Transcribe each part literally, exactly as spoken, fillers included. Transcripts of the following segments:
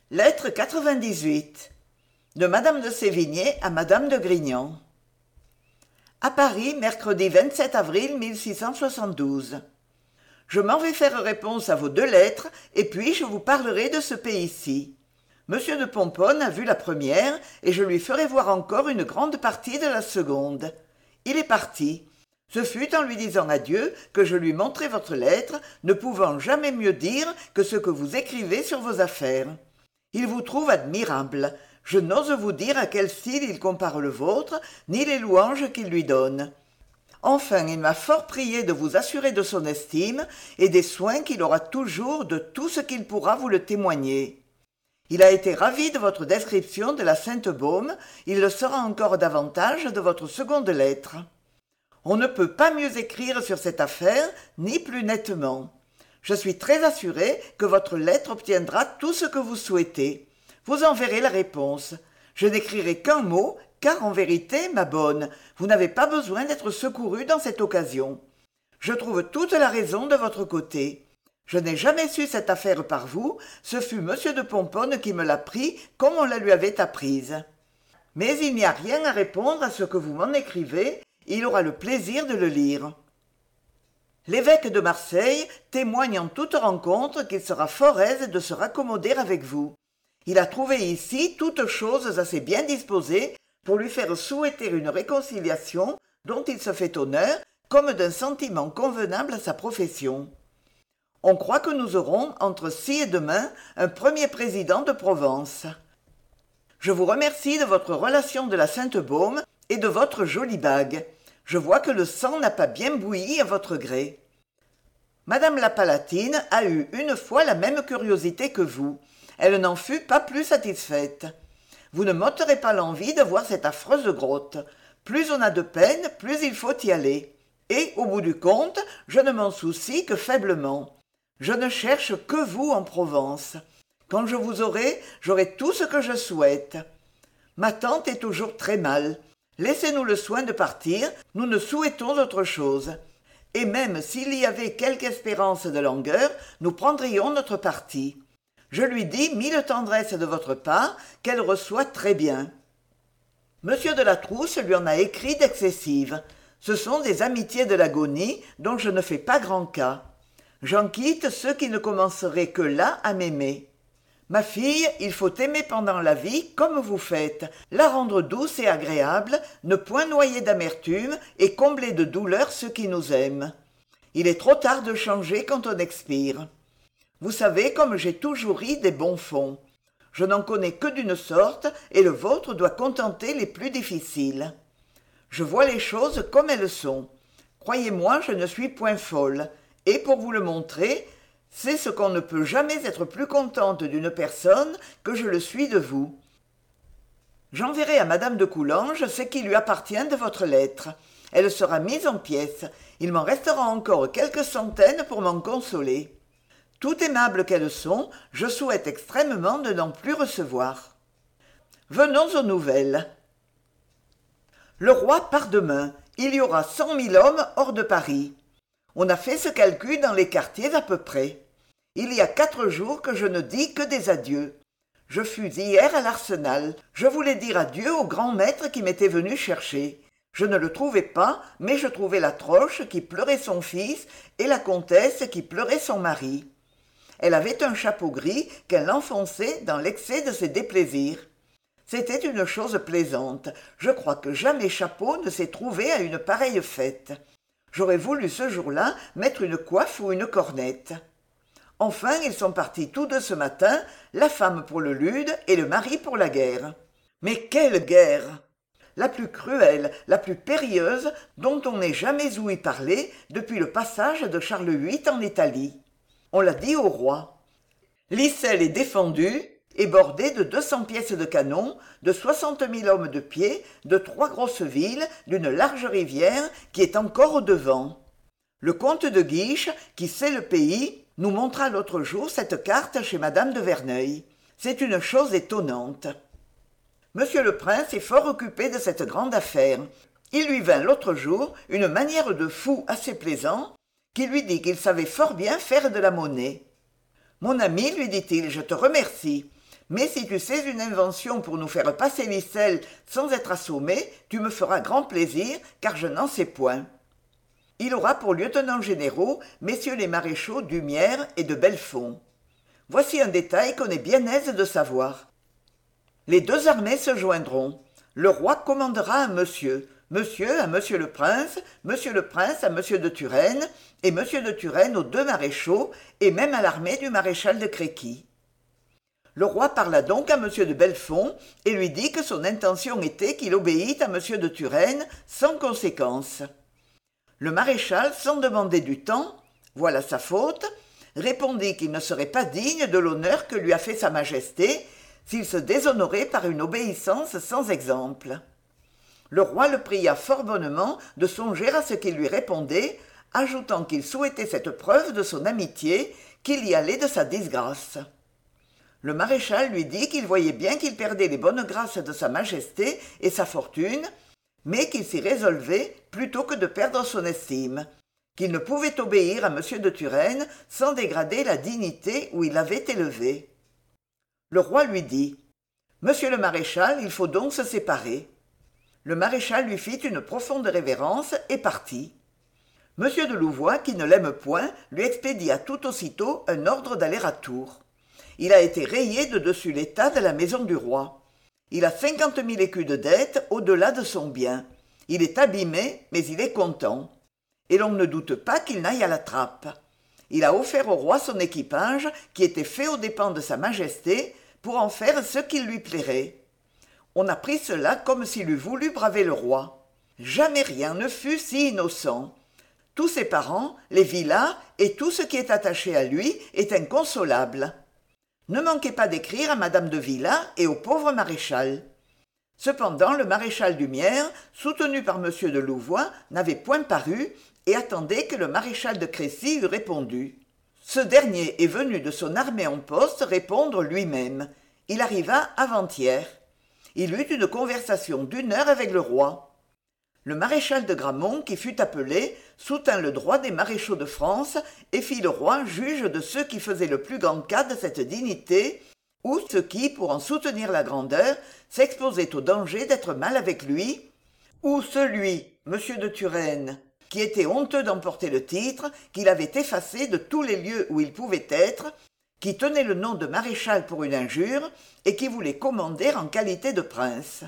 Lettre quatre-vingt-dix-huit de Madame de Sévigné à Madame de Grignan. À Paris, mercredi vingt-sept avril mille six cent soixante-douze. Je m'en vais faire réponse à vos deux lettres, et puis je vous parlerai de ce pays-ci. Monsieur de Pomponne a vu la première, et je lui ferai voir encore une grande partie de la seconde. Il est parti. Ce fut en lui disant adieu que je lui montrai votre lettre, ne pouvant jamais mieux dire que ce que vous écrivez sur vos affaires. Il vous trouve admirable. Je n'ose vous dire à quel style il compare le vôtre, ni les louanges qu'il lui donne. Enfin, il m'a fort prié de vous assurer de son estime et des soins qu'il aura toujours de tout ce qu'il pourra vous le témoigner. Il a été ravi de votre description de la Sainte-Baume, il le sera encore davantage de votre seconde lettre. On ne peut pas mieux écrire sur cette affaire, ni plus nettement. Je suis très assuré que votre lettre obtiendra tout ce que vous souhaitez. Vous en verrez la réponse. Je n'écrirai qu'un mot, car en vérité, ma bonne, vous n'avez pas besoin d'être secourue dans cette occasion. Je trouve toute la raison de votre côté. Je n'ai jamais su cette affaire par vous, ce fut monsieur de Pomponne qui me l'apprit comme on la lui avait apprise. Mais il n'y a rien à répondre à ce que vous m'en écrivez, il aura le plaisir de le lire. L'évêque de Marseille témoigne en toute rencontre qu'il sera fort aise de se raccommoder avec vous. Il a trouvé ici toutes choses assez bien disposées pour lui faire souhaiter une réconciliation dont il se fait honneur comme d'un sentiment convenable à sa profession. On croit que nous aurons, entre ci et demain, un premier président de Provence. Je vous remercie de votre relation de la Sainte-Baume et de votre jolie bague. Je vois que le sang n'a pas bien bouilli à votre gré. Madame la Palatine a eu une fois la même curiosité que vous. Elle n'en fut pas plus satisfaite. Vous ne m'ôterez pas l'envie de voir cette affreuse grotte. Plus on a de peine, plus il faut y aller. Et, au bout du compte, je ne m'en soucie que faiblement. Je ne cherche que vous en Provence. Quand je vous aurai, j'aurai tout ce que je souhaite. Ma tante est toujours très mal. Laissez-nous le soin de partir, nous ne souhaitons autre chose. Et même s'il y avait quelque espérance de langueur, nous prendrions notre parti. Je lui dis mille tendresses de votre part, qu'elle reçoit très bien. Monsieur de la Trousse lui en a écrit d'excessives. Ce sont des amitiés de l'agonie dont je ne fais pas grand cas. J'en quitte ceux qui ne commenceraient que là à m'aimer. Ma fille, il faut aimer pendant la vie comme vous faites, la rendre douce et agréable, ne point noyer d'amertume et combler de douleur ceux qui nous aiment. Il est trop tard de changer quand on expire. Vous savez comme j'ai toujours ri des bons fonds. Je n'en connais que d'une sorte et le vôtre doit contenter les plus difficiles. Je vois les choses comme elles sont. Croyez-moi, je ne suis point folle. Et pour vous le montrer, c'est ce qu'on ne peut jamais être plus contente d'une personne que je le suis de vous. J'enverrai à madame de Coulanges ce qui lui appartient de votre lettre. Elle sera mise en pièces. Il m'en restera encore quelques centaines pour m'en consoler. Tout aimables qu'elles sont, je souhaite extrêmement de n'en plus recevoir. Venons aux nouvelles. Le roi part demain. Il y aura cent mille hommes hors de Paris. On a fait ce calcul dans les quartiers à peu près. Il y a quatre jours que je ne dis que des adieux. Je fus hier à l'Arsenal. Je voulais dire adieu au grand maître qui m'était venu chercher. Je ne le trouvais pas, mais je trouvais la Troche qui pleurait son fils et la comtesse qui pleurait son mari. Elle avait un chapeau gris qu'elle enfonçait dans l'excès de ses déplaisirs. C'était une chose plaisante. Je crois que jamais chapeau ne s'est trouvé à une pareille fête. J'aurais voulu ce jour-là mettre une coiffe ou une cornette. Enfin, ils sont partis tous deux ce matin, la femme pour le lude et le mari pour la guerre. Mais quelle guerre! La plus cruelle, la plus périlleuse, dont on n'ait jamais ouï parler depuis le passage de Charles huit en Italie. On l'a dit au roi. L'Issel est défendue et bordée de deux cents pièces de canon, de soixante mille hommes de pied, de trois grosses villes, d'une large rivière qui est encore au devant. Le comte de Guiche, qui sait le pays, nous montra l'autre jour cette carte chez madame de Verneuil. C'est une chose étonnante. Monsieur le prince est fort occupé de cette grande affaire. Il lui vint l'autre jour une manière de fou assez plaisant, qui lui dit qu'il savait fort bien faire de la monnaie. Mon ami, lui dit-il, je te remercie. Mais si tu sais une invention pour nous faire passer l'Icelle sans être assommés, tu me feras grand plaisir, car je n'en sais point. Il aura pour lieutenants généraux messieurs les maréchaux d'Humières et de Bellefonds. Voici un détail qu'on est bien aise de savoir. Les deux armées se joindront. Le roi commandera à monsieur, monsieur à monsieur le prince, monsieur le prince à monsieur de Turenne, et monsieur de Turenne aux deux maréchaux, et même à l'armée du maréchal de Créqui. Le roi parla donc à monsieur de Bellefonds et lui dit que son intention était qu'il obéît à monsieur de Turenne sans conséquence. Le maréchal, sans demander du temps, voilà sa faute, répondit qu'il ne serait pas digne de l'honneur que lui a fait sa majesté s'il se déshonorait par une obéissance sans exemple. Le roi le pria fort bonnement de songer à ce qu'il lui répondait, ajoutant qu'il souhaitait cette preuve de son amitié, qu'il y allait de sa disgrâce. Le maréchal lui dit qu'il voyait bien qu'il perdait les bonnes grâces de sa majesté et sa fortune, mais qu'il s'y résolvait plutôt que de perdre son estime, qu'il ne pouvait obéir à monsieur de Turenne sans dégrader la dignité où il l'avait élevé. Le roi lui dit « Monsieur le maréchal, il faut donc se séparer. » Le maréchal lui fit une profonde révérence et partit. Monsieur de Louvois, qui ne l'aime point, lui expédia tout aussitôt un ordre d'aller à Tours. Il a été rayé de dessus l'état de la maison du roi. Il a cinquante mille écus de dette au-delà de son bien. Il est abîmé, mais il est content. Et l'on ne doute pas qu'il n'aille à la trappe. Il a offert au roi son équipage, qui était fait aux dépens de sa majesté, pour en faire ce qu'il lui plairait. On a pris cela comme s'il eût voulu braver le roi. Jamais rien ne fut si innocent. Tous ses parents, les villas et tout ce qui est attaché à lui est inconsolable. Ne manquez pas d'écrire à madame de Villas et au pauvre maréchal. Cependant, le maréchal d'Humières, soutenu par monsieur de Louvois, n'avait point paru et attendait que le maréchal de Crécy eût répondu. Ce dernier est venu de son armée en poste répondre lui-même. Il arriva avant-hier. Il eut une conversation d'une heure avec le roi. Le maréchal de Gramont, qui fut appelé, soutint le droit des maréchaux de France et fit le roi juge de ceux qui faisaient le plus grand cas de cette dignité, ou ceux qui, pour en soutenir la grandeur, s'exposaient au danger d'être mal avec lui, ou celui, monsieur de Turenne, qui était honteux d'emporter le titre, qu'il avait effacé de tous les lieux où il pouvait être, qui tenait le nom de maréchal pour une injure, et qui voulait commander en qualité de prince.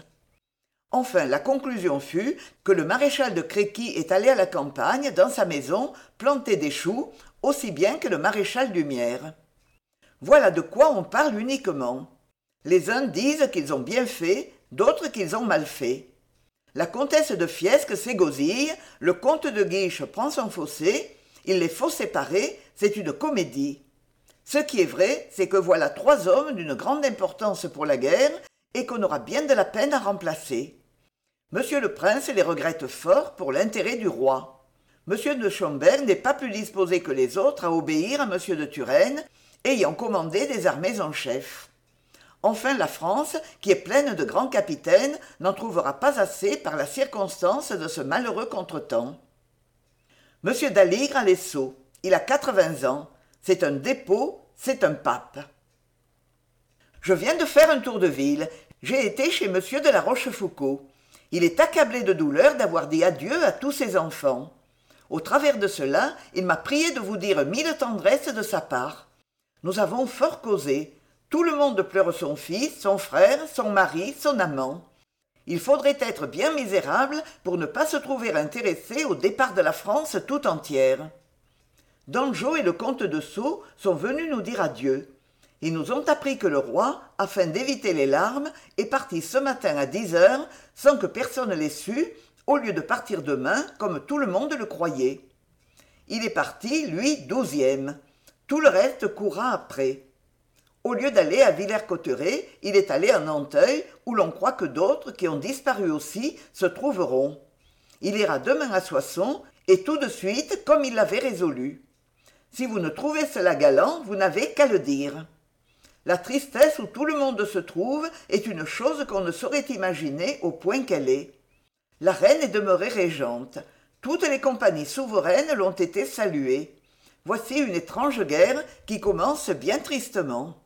Enfin, la conclusion fut que le maréchal de Créqui est allé à la campagne, dans sa maison, planter des choux, aussi bien que le maréchal d'Humières. Voilà de quoi on parle uniquement. Les uns disent qu'ils ont bien fait, d'autres qu'ils ont mal fait. La comtesse de Fiesque s'égosille, le comte de Guiche prend son fossé, il les faut séparer, c'est une comédie. Ce qui est vrai, c'est que voilà trois hommes d'une grande importance pour la guerre et qu'on aura bien de la peine à remplacer. Monsieur le prince les regrette fort pour l'intérêt du roi. Monsieur de Schomberg n'est pas plus disposé que les autres à obéir à monsieur de Turenne, ayant commandé des armées en chef. Enfin, la France, qui est pleine de grands capitaines, n'en trouvera pas assez par la circonstance de ce malheureux contretemps. Monsieur d'Aligre a les sceaux. Il a quatre-vingts ans. C'est un dépôt, c'est un pape. Je viens de faire un tour de ville. J'ai été chez monsieur de la Rochefoucauld. Il est accablé de douleur d'avoir dit adieu à tous ses enfants. Au travers de cela, il m'a prié de vous dire mille tendresses de sa part. Nous avons fort causé. Tout le monde pleure son fils, son frère, son mari, son amant. Il faudrait être bien misérable pour ne pas se trouver intéressé au départ de la France tout entière. Dangeau et le comte de Sceaux sont venus nous dire adieu. Ils nous ont appris que le roi, afin d'éviter les larmes, est parti ce matin à dix heures, sans que personne l'ait su, au lieu de partir demain, comme tout le monde le croyait. Il est parti, lui, douzième. Tout le reste courra après. Au lieu d'aller à Villers-Cotterêts, il est allé à Nanteuil, où l'on croit que d'autres, qui ont disparu aussi, se trouveront. Il ira demain à Soissons, et tout de suite, comme il l'avait résolu. Si vous ne trouvez cela galant, vous n'avez qu'à le dire. La tristesse où tout le monde se trouve est une chose qu'on ne saurait imaginer au point qu'elle est. La reine est demeurée régente. Toutes les compagnies souveraines l'ont été saluées. Voici une étrange guerre qui commence bien tristement.